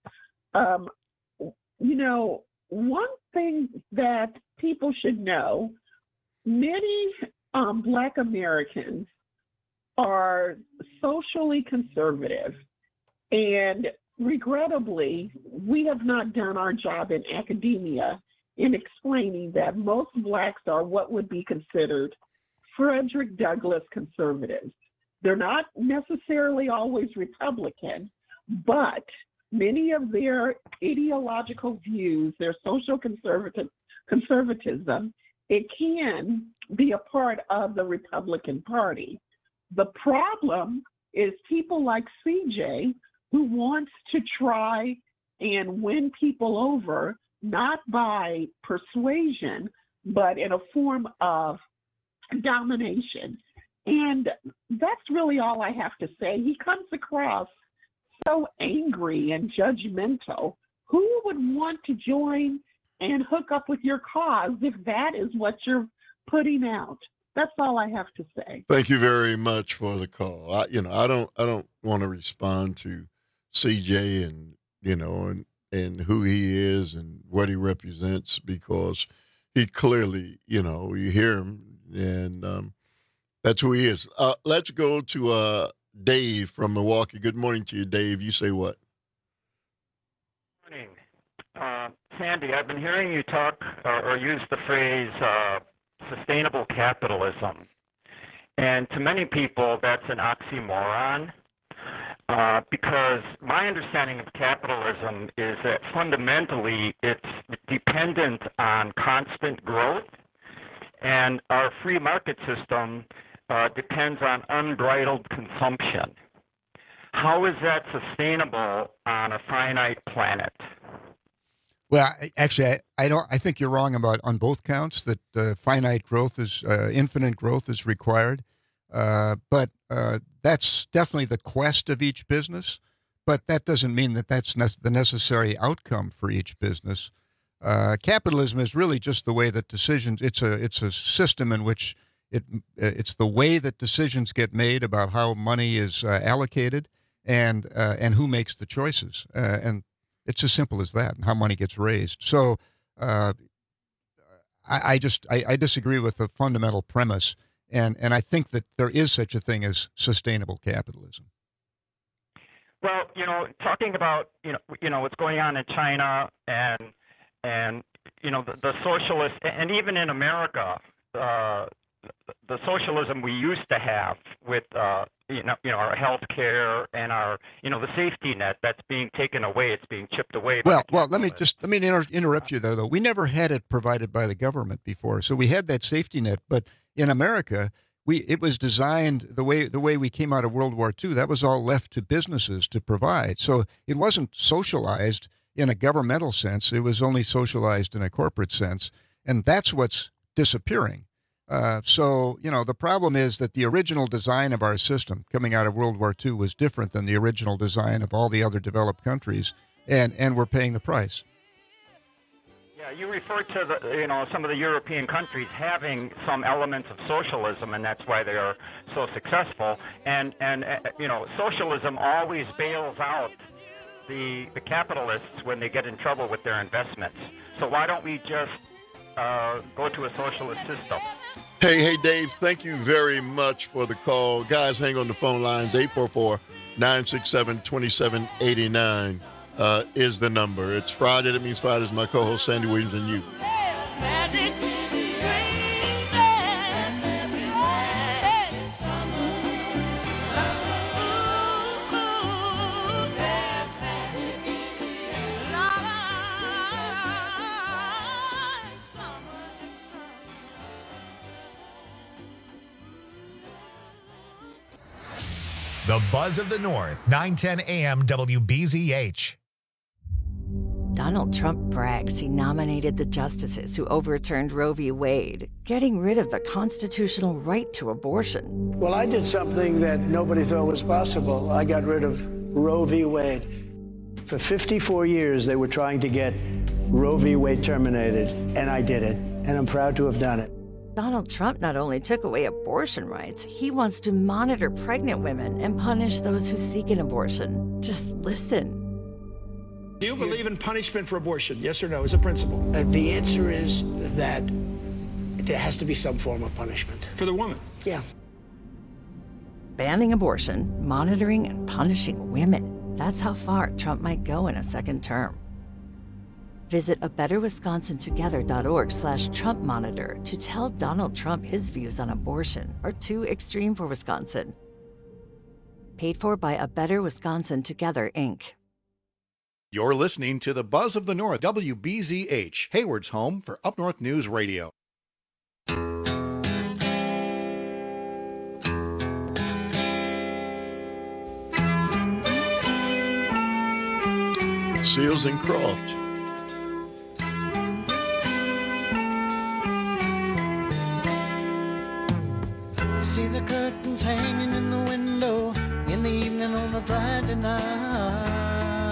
One thing that people should know, many Black Americans are socially conservative, and regrettably, we have not done our job in academia in explaining that most Blacks are what would be considered Frederick Douglass conservatives. They're not necessarily always Republican, but many of their ideological views, their social conservatism, it can be a part of the Republican Party. The problem is people like CJ who wants to try and win people over, not by persuasion, but in a form of domination. And that's really all I have to say. He comes across so angry and judgmental. Who would want to join and hook up with your cause if that is what you're putting out? That's all I have to say. Thank you very much for the call. I don't want to respond to CJ and who he is and what he represents, because he clearly, you hear him, and that's who he is. Let's go to Dave from Milwaukee. Good morning to you, Dave. You say what? Good morning. Sandy, I've been hearing you talk or use the phrase sustainable capitalism. And to many people, that's an oxymoron. Because my understanding of capitalism is that fundamentally it's dependent on constant growth, and our free market system depends on unbridled consumption. How is that sustainable on a finite planet? Well, actually, I think you're wrong on both counts, that finite growth is infinite growth is required. But that's definitely the quest of each business. But that doesn't mean that that's the necessary outcome for each business. Capitalism is really just the way that decisions. It's a system in which it's the way that decisions get made about how money is allocated and who makes the choices. And it's as simple as that, and how money gets raised. So I disagree with the fundamental premise. And I think that there is such a thing as sustainable capitalism. Well, talking about what's going on in China and the socialist, and even in America, the socialism we used to have with our health care and our the safety net that's being taken away, it's being chipped away. Well, let me interrupt you there, though. We never had it provided by the government before, so we had that safety net, but in America, it was designed the way we came out of World War II. That was all left to businesses to provide. So it wasn't socialized in a governmental sense. It was only socialized in a corporate sense, and that's what's disappearing. So the problem is that the original design of our system coming out of World War II was different than the original design of all the other developed countries, and we're paying the price. Yeah, you referred to some of the European countries having some elements of socialism, and that's why they are so successful. And socialism always bails out the capitalists when they get in trouble with their investments. So why don't we just go to a socialist system? Hey, Dave, thank you very much for the call. Guys, hang on the phone lines. 844-967-2789 is the number. It's Friday. That means Friday's my co-host, Sandy Williams, and you. The Buzz of the North, 910 AM WBZH. Donald Trump brags he nominated the justices who overturned Roe v. Wade, getting rid of the constitutional right to abortion. Well, I did something that nobody thought was possible. I got rid of Roe v. Wade. For 54 years, they were trying to get Roe v. Wade terminated, and I did it, and I'm proud to have done it. Donald Trump not only took away abortion rights, he wants to monitor pregnant women and punish those who seek an abortion. Just listen. Do you believe in punishment for abortion? Yes or no, as a principle? The answer is that there has to be some form of punishment. For the woman? Yeah. Banning abortion, monitoring and punishing women. That's how far Trump might go in a second term. Visit abetterwisconsintogether.org/Trump monitor to tell Donald Trump his views on abortion are too extreme for Wisconsin. Paid for by A Better Wisconsin Together, Inc. You're listening to the Buzz of the North, WBZH, Hayward's home for Up North News Radio. Seals and Croft. See the curtains hanging in the window in the evening on a Friday night.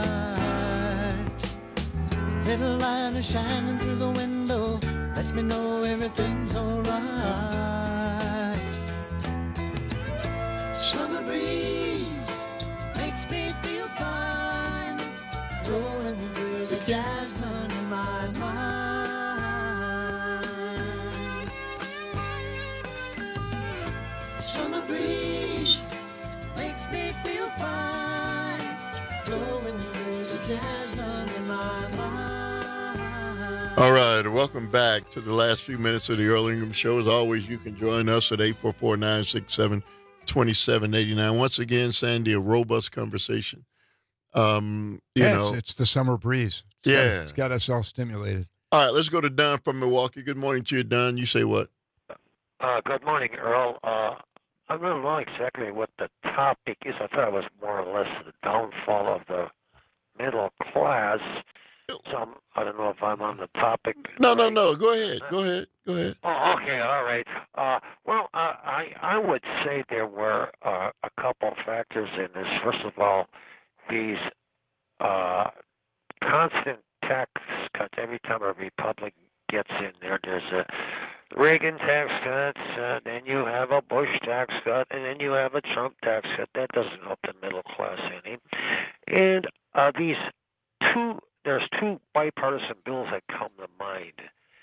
Little light is shining through the window, lets me know everything's alright. Summer breeze makes me feel fine, blowing through the jasmine in my mind. Summer breeze makes me feel fine, blowing through the jasmine in my mind. All right, welcome back to the last few minutes of the Earl Ingham Show. As always, you can join us at 844-967-2789. Once again, Sandy, a robust conversation. It's the summer breeze. It's got us all stimulated. All right, let's go to Don from Milwaukee. Good morning to you, Don. You say what? Good morning, Earl. I don't know exactly what the topic is. I thought it was more or less the downfall of the middle class. So I don't know if I'm on the topic. No. Go ahead. Oh, okay. All right. I would say there were a couple factors in this. First of all, these constant tax cuts. Every time a Republican gets in there, there's a Reagan tax cuts, then you have a Bush tax cut, and then you have a Trump tax cut. That doesn't help the middle class any. And there's two bipartisan bills that come to mind.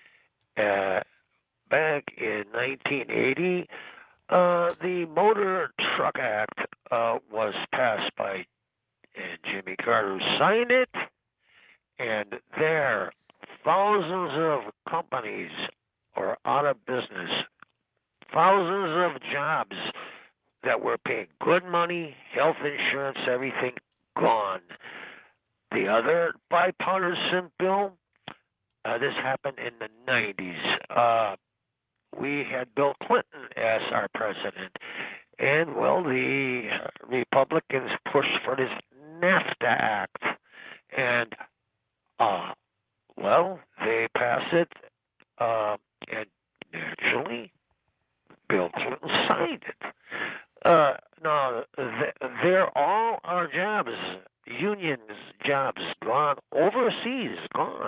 Back in 1980, the Motor Truck Act was passed by Jimmy Carter, who signed it, and there thousands of companies are out of business. Thousands of jobs that were paying good money, health insurance, everything gone. The other bipartisan bill, this happened in the 90s. We had Bill Clinton as our president. And, the Republicans pushed for this NAFTA Act. And, they passed it, and naturally, Bill Clinton signed it. They're all our jobs, unions' jobs, gone. Overseas, gone.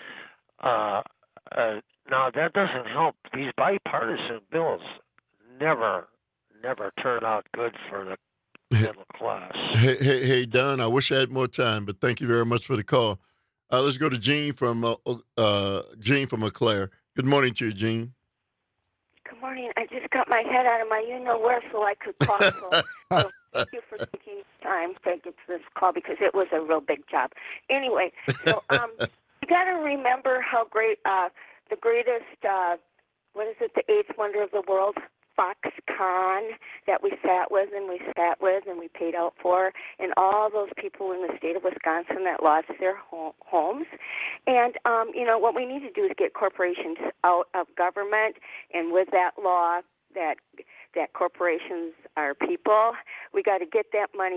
Now, that doesn't help. These bipartisan bills never turn out good for the middle class. Hey, Don, I wish I had more time, but thank you very much for the call. Let's go to Gene from Eau Claire. Good morning to you, Gene. Good morning. I just got my head out of my you-know-where so I could talk. So thank you for taking time to get to this call because it was a real big job. Anyway, so you got to remember how great the greatest, the eighth wonder of the world, Foxconn, that we sat with and we paid out for, and all those people in the state of Wisconsin that lost their homes. And, what we need to do is get corporations out of government, and with that law that corporations are people, we got to get that money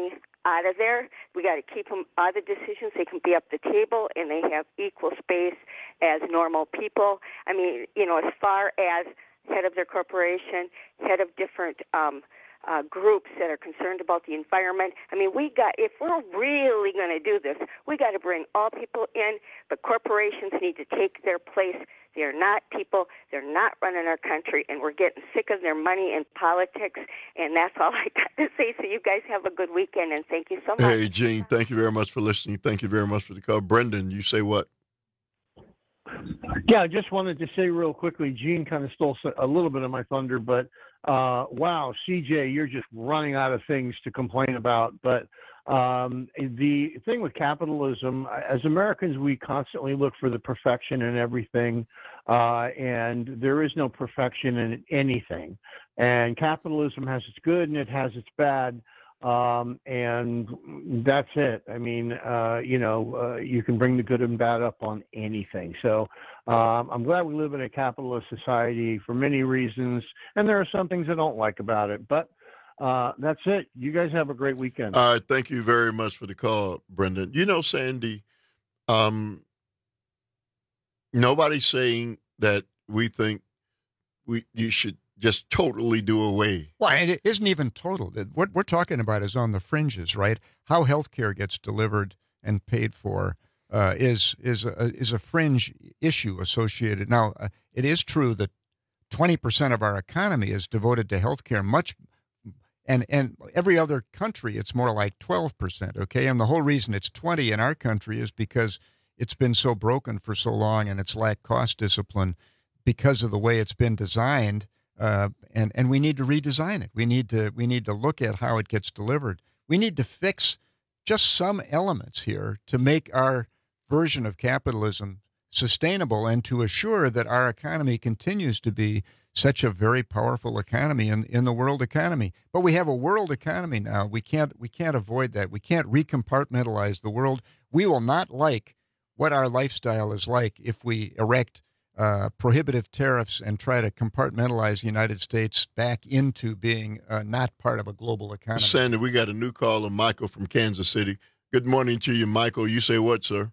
out of there. We got to keep them out of the decisions. They can be up the table, and they have equal space as normal people. I mean, as far as head of their corporation, head of different groups that are concerned about the environment. I mean, if we're really going to do this, we got to bring all people in, but corporations need to take their place. They're not people. They're not running our country, and we're getting sick of their money and politics, and that's all I got to say. So you guys have a good weekend, and thank you so much. Hey, Gene, thank you very much for listening. Thank you very much for the call. Brendan, you say what? Yeah, I just wanted to say real quickly, Gene kind of stole a little bit of my thunder, but wow, CJ, you're just running out of things to complain about. But the thing with capitalism, as Americans, we constantly look for the perfection in everything, and there is no perfection in anything. And capitalism has its good and it has its bad. And that's it. I mean, you can bring the good and bad up on anything. So I'm glad we live in a capitalist society for many reasons, and there are some things I don't like about it. But that's it. You guys have a great weekend. All right. Thank you very much for the call, Brendan. Sandy, nobody's saying that we think you should just totally do away. Well, and it isn't even total. What we're talking about is on the fringes, right? How healthcare gets delivered and paid for is a fringe issue associated. Now, it is true that 20% of our economy is devoted to healthcare. And every other country, it's more like 12%. Okay, and the whole reason it's 20 in our country is because it's been so broken for so long, and it's lacked cost discipline because of the way it's been designed. And we need to redesign it. We need to look at how it gets delivered. We need to fix just some elements here to make our version of capitalism sustainable and to assure that our economy continues to be such a very powerful economy in the world economy. But we have a world economy now. We can't avoid that. We can't recompartmentalize the world. We will not like what our lifestyle is like if we erect prohibitive tariffs and try to compartmentalize the United States back into being not part of a global economy. Sandy, we got a new caller, Michael from Kansas City. Good morning to you, Michael. You say what, sir?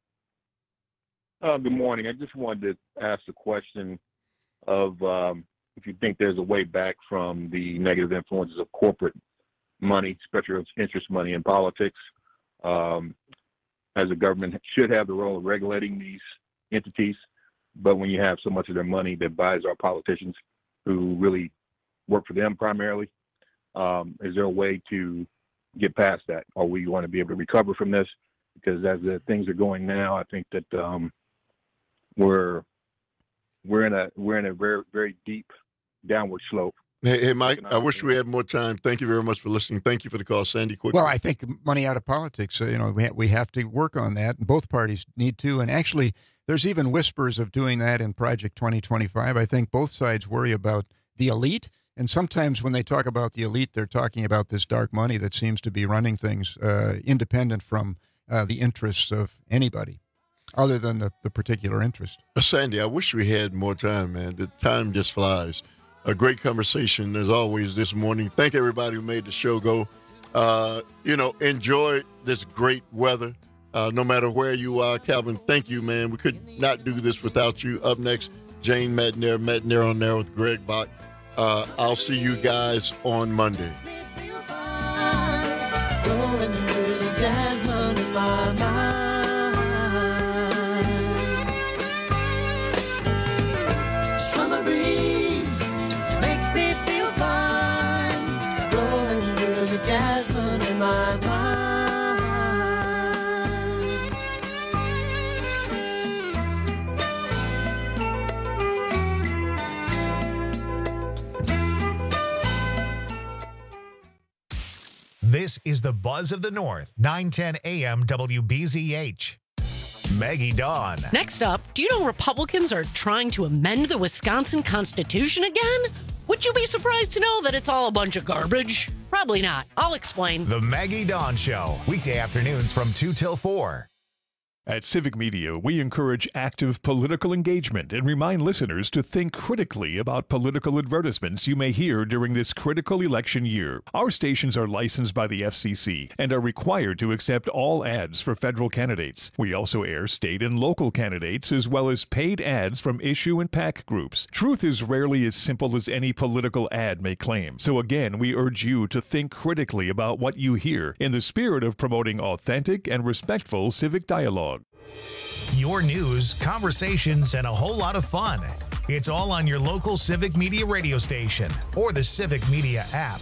Good morning. I just wanted to ask a question of if you think there's a way back from the negative influences of corporate money, special interest money in politics, as a government should have the role of regulating these entities. But when you have so much of their money that buys our politicians who really work for them primarily, is there a way to get past that? Or we want to be able to recover from this? Because as the things are going now, I think that we're in a very, very deep downward slope. Hey, Mike, I wish we had more time. Thank you very much for listening. Thank you for the call, Sandy. Quickly. Well, I think money out of politics, we have to work on that. Both parties need to. And actually, there's even whispers of doing that in Project 2025. I think both sides worry about the elite. And sometimes when they talk about the elite, they're talking about this dark money that seems to be running things independent from the interests of anybody other than the particular interest. Sandy, I wish we had more time, man. The time just flies. A great conversation, as always, this morning. Thank everybody who made the show go. Enjoy this great weather. No matter where you are, Calvin, thank you, man. We could not do this without you. Up next, Jane Metnair on there with Greg Bach. I'll see you guys on Monday. Blowing through the jasmine in my mind. Summer breeze makes me feel fine. Blowing through the jasmine in my mind. This is the Buzz of the North, 910 AM WBZH. Maggie Dawn. Next up, do you know Republicans are trying to amend the Wisconsin Constitution again? Would you be surprised to know that it's all a bunch of garbage? Probably not. I'll explain. The Maggie Dawn Show, weekday afternoons from 2 till 4. At Civic Media, we encourage active political engagement and remind listeners to think critically about political advertisements you may hear during this critical election year. Our stations are licensed by the FCC and are required to accept all ads for federal candidates. We also air state and local candidates as well as paid ads from issue and PAC groups. Truth is rarely as simple as any political ad may claim. So again, we urge you to think critically about what you hear in the spirit of promoting authentic and respectful civic dialogue. Your news, conversations, and a whole lot of fun. It's all on your local Civic Media radio station or the Civic Media app.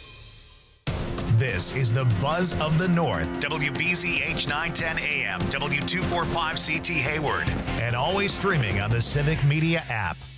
This is the Buzz of the North, WBZH 910 AM, W245CT Hayward, and always streaming on the Civic Media app.